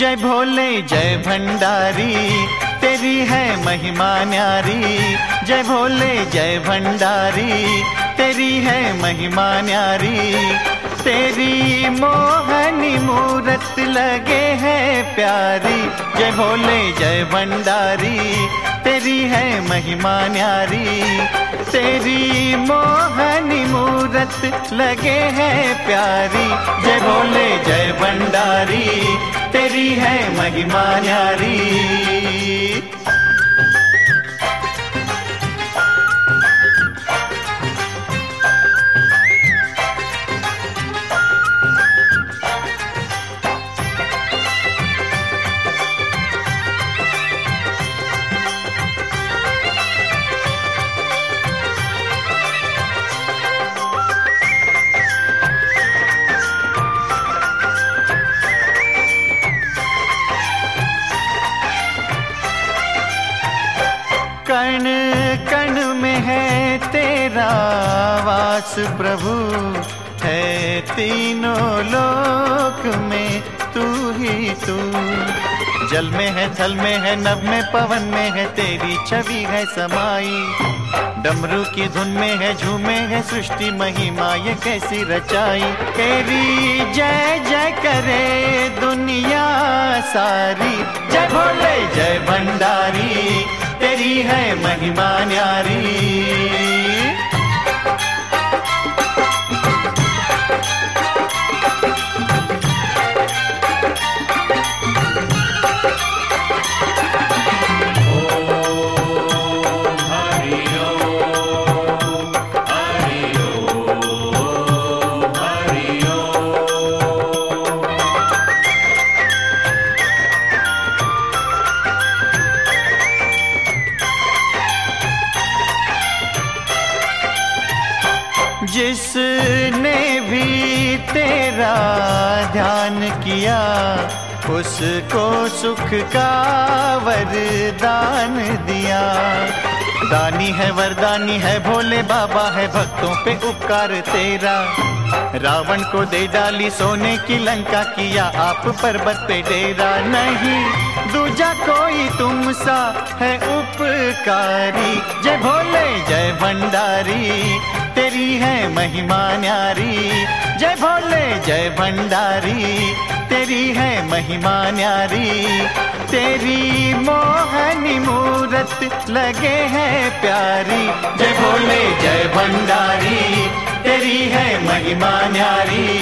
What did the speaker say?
जय भोले जय भंडारी, तेरी है महिमा न्यारी। जय भोले जय भंडारी, तेरी है महिमा न्यारी। तेरी मोहनी मूरत लगे है प्यारी। जय भोले जय भंडारी, तेरी है महिमा न्यारी। तेरी मोहनी मूरत लगे है प्यारी। जय भोले जय भंडारी, तेरी है महिमा न्यारी। कण कण में है तेरा वास प्रभु, है तीनों लोक में तू ही तू। जल में है, थल में है, नभ में, पवन में है, तेरी छवि है समाई। डमरू की धुन में है, झूमे है सृष्टि महिमा, ये कैसी रचाई। तेरी जय जय करे दुनिया सारी। जय भोले जय भंडारी, तेरी है महिमा न्यारी। जिसने भी तेरा ध्यान किया, उसको सुख का वरदान दिया। दानी है वरदानी है, भोले बाबा है, भक्तों पे उपकार तेरा। रावण को दे डाली सोने की लंका, किया आप पर्वत पे डेरा। नहीं दूजा कोई तुम सा है उपकारी। जय भोले जय भंडारी, तेरी है महिमा न्यारी। जय भोले जय भंडारी, तेरी है महिमा न्यारी। तेरी मोहनी मूरत लगे है प्यारी। जय भोले जय भंडारी, तेरी है महिमा न्यारी।